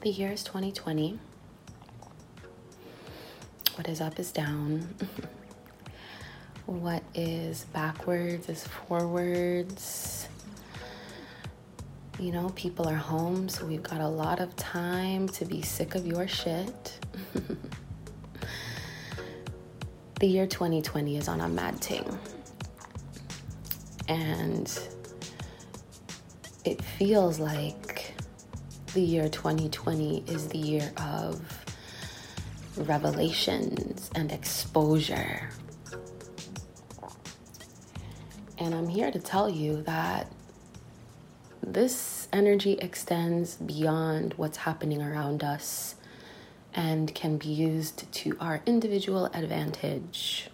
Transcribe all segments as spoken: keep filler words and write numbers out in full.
The year is twenty twenty. What is up is down. What is backwards is forwards. You know, people are home, so we've got a lot of time to be sick of your shit. The year twenty twenty is on a mad ting. And it feels like the year twenty twenty is the year of revelations and exposure. And I'm here to tell you that this energy extends beyond what's happening around us and can be used to our individual advantage.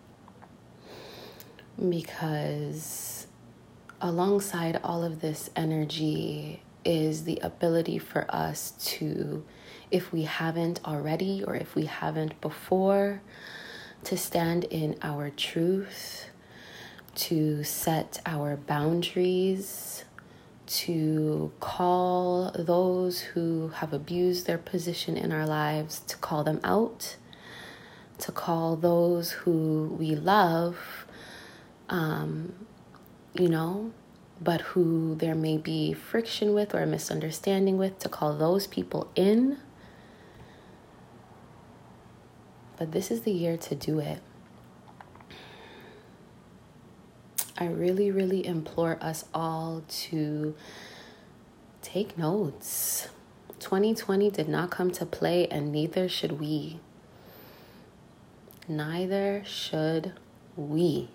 Because alongside all of this energy is the ability for us to, if we haven't already or if we haven't before, to stand in our truth, to set our boundaries, to call those who have abused their position in our lives, to call them out, to call those who we love, um, you know, but who there may be friction with or a misunderstanding with, to call those people in. But this is the year to do it. I really, really implore us all to take notes. twenty twenty did not come to play, and neither should we. Neither should we.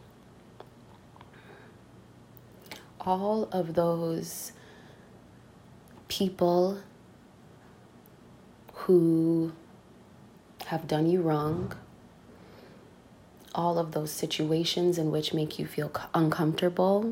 All of those people who have done you wrong, all of those situations in which make you feel uncomfortable,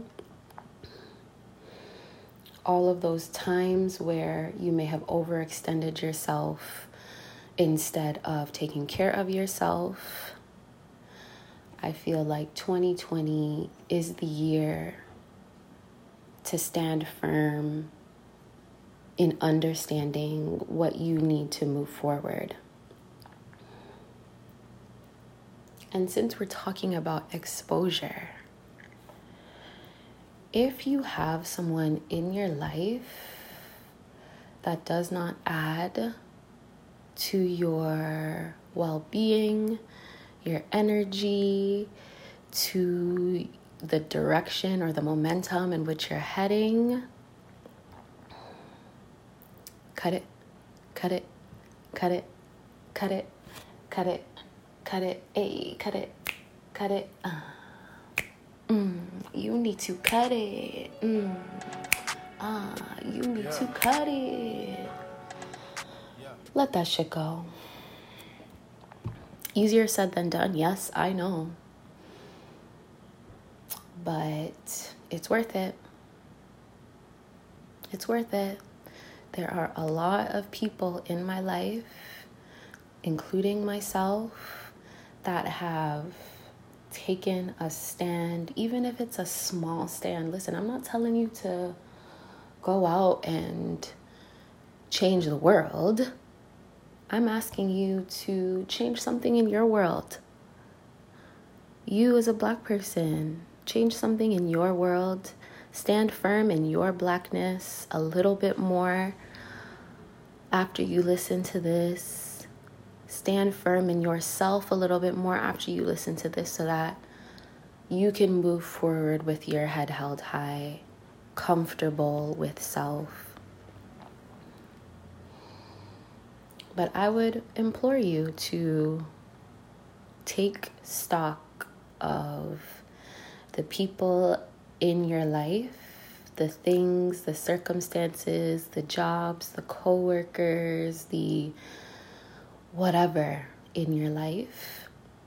all of those times where you may have overextended yourself instead of taking care of yourself, I feel like twenty twenty is the year to stand firm in understanding what you need to move forward. And since we're talking about exposure, if you have someone in your life that does not add to your well-being, your energy, to the direction or the momentum in which you're heading, cut it, cut it, cut it, cut it, cut it. Cut it, ayy, cut it, cut it. Uh. Mm, you need to cut it. Mm. Ah, you need yeah. to cut it. Yeah. Let that shit go. Easier said than done, yes, I know. But it's worth it. It's worth it. There are a lot of people in my life, including myself, that have taken a stand, even if it's a small stand. Listen, I'm not telling you to go out and change the world. I'm asking you to change something in your world. You as a Black person, change something in your world. Stand firm in your Blackness a little bit more after you listen to this. Stand firm in yourself a little bit more after you listen to this so that you can move forward with your head held high, comfortable with self. But I would implore you to take stock of the people in your life, the things, the circumstances, the jobs, the coworkers, the whatever in your life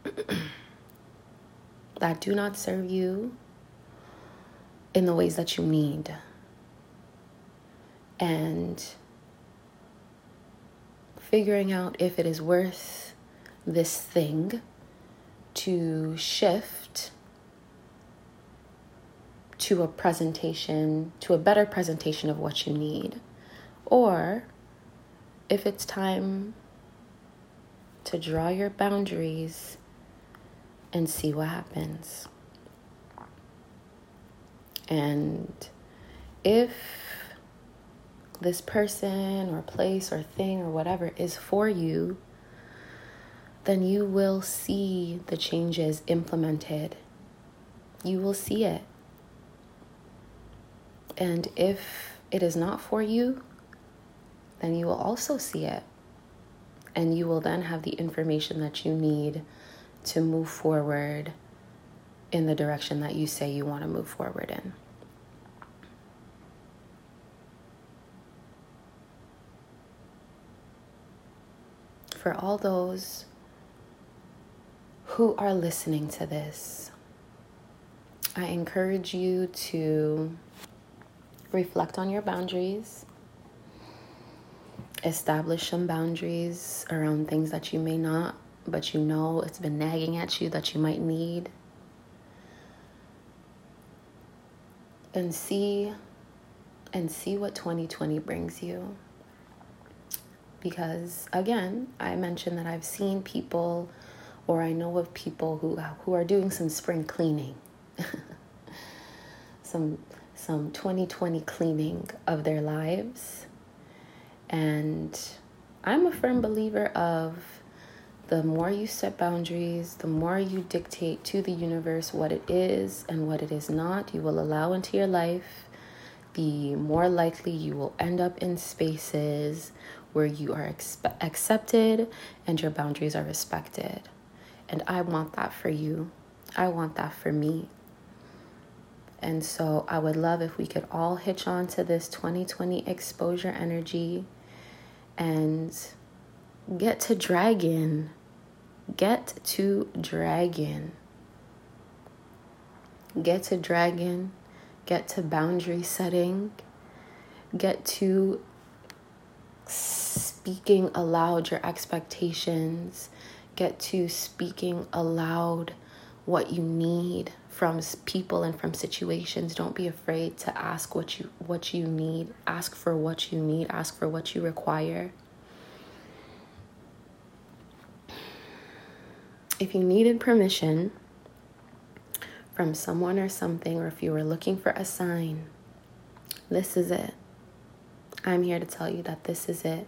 that do not serve you in the ways that you need. And figuring out if it is worth this thing to shift to a presentation, to a better presentation of what you need, or if it's time to draw your boundaries and see what happens. And if this person or place or thing or whatever is for you, then you will see the changes implemented. You will see it. And if it is not for you, then you will also see it. And you will then have the information that you need to move forward in the direction that you say you want to move forward in. For all those who are listening to this, I encourage you to reflect on your boundaries, establish some boundaries around things that you may not, but you know it's been nagging at you that you might need. And see, and see what twenty twenty brings you. Because again, I mentioned that I've seen people, or I know of people who who are doing some spring cleaning, some some twenty twenty cleaning of their lives. And I'm a firm believer of the more you set boundaries, the more you dictate to the universe what it is and what it is not, you will allow into your life, the more likely you will end up in spaces where you are expe- accepted and your boundaries are respected. And I want that for you. I want that for me. And so I would love if we could all hitch on to this twenty twenty exposure energy and get to dragon. Get to dragon. Get to dragon. Get to boundary setting. Get to speaking aloud your expectations. Get to speaking aloud what you need from people and from situations. Don't be afraid to ask what you what you need. Ask for what you need. Ask for what you require. If you needed permission from someone or something, or if you were looking for a sign, this is it. I'm here to tell you that this is it.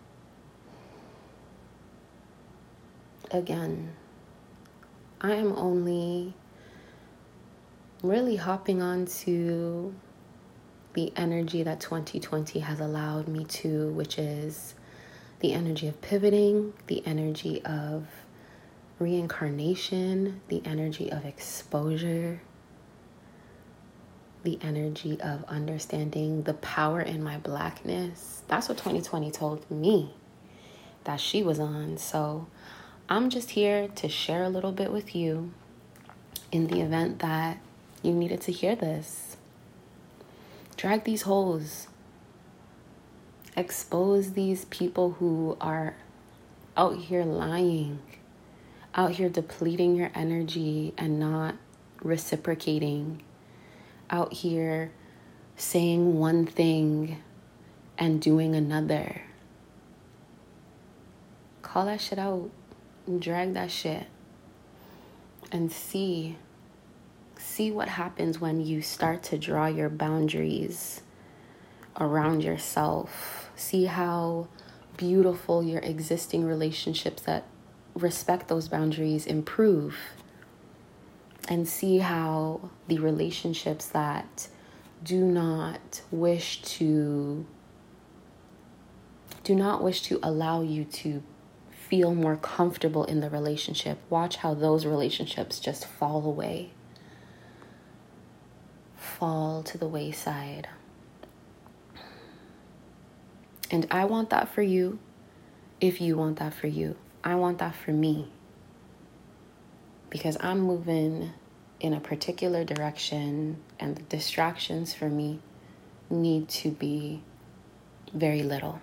Again, I am only really hopping on to the energy that twenty twenty has allowed me to, which is the energy of pivoting, the energy of reincarnation, the energy of exposure, the energy of understanding the power in my blackness. That's what twenty twenty told me that she was on. So I'm just here to share a little bit with you in the event that you needed to hear this. Drag these holes. Expose these people who are out here lying, out here depleting your energy and not reciprocating, out here saying one thing and doing another. Call that shit out. Drag that shit. And see, see what happens when you start to draw your boundaries around yourself. See how beautiful your existing relationships that respect those boundaries improve. And see how the relationships that do not wish to do not wish to allow you to feel more comfortable in the relationship, watch how those relationships just fall away, fall to the wayside. And I want that for you if you want that for you. I want that for me. Because I'm moving in a particular direction and the distractions for me need to be very little.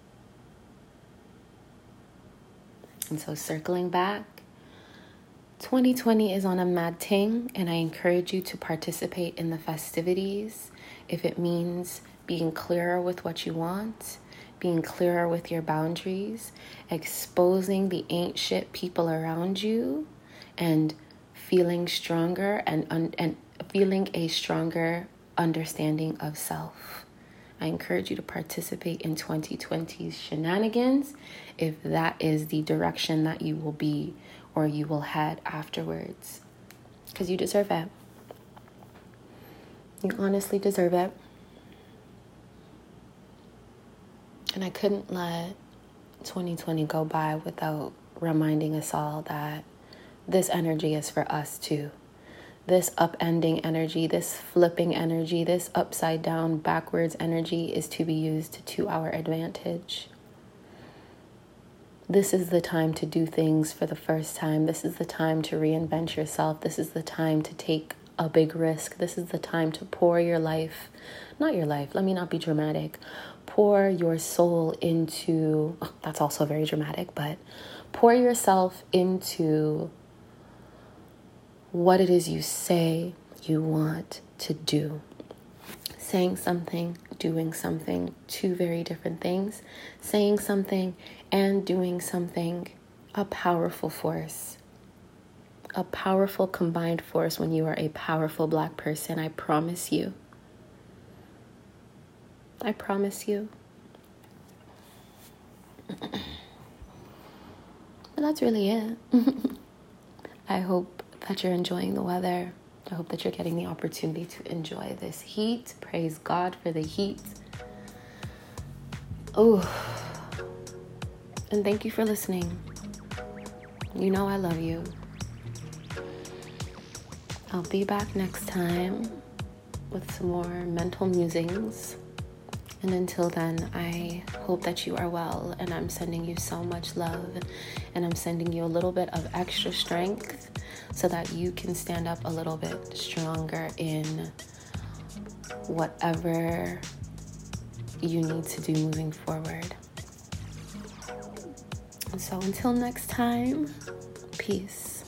And so circling back, twenty twenty is on a mad ting, and I encourage you to participate in the festivities. If it means being clearer with what you want, being clearer with your boundaries, exposing the ain't shit people around you, and feeling stronger and un- and feeling a stronger understanding of self. I encourage you to participate in twenty twenty's shenanigans if that is the direction that you will be or you will head afterwards. Because you deserve it. You honestly deserve it. And I couldn't let twenty twenty go by without reminding us all that this energy is for us too. This upending energy, this flipping energy, this upside down, backwards energy is to be used to our advantage. This is the time to do things for the first time. This is the time to reinvent yourself. This is the time to take a big risk. This is the time to pour your life, not your life, let me not be dramatic. Pour your soul into, oh, that's also very dramatic, but pour yourself into what it is you say you want to do. Saying something, doing something, two very different things. Saying something and doing something, a powerful force. A powerful combined force when you are a powerful Black person, I promise you. I promise you. But that's really it. I hope that you're enjoying the weather. I hope that you're getting the opportunity to enjoy this heat. Praise God for the heat. Oh, and thank you for listening. You know I love you. I'll be back next time with some more mental musings. And until then, I hope that you are well, and I'm sending you so much love, and I'm sending you a little bit of extra strength so that you can stand up a little bit stronger in whatever you need to do moving forward. And so until next time, peace.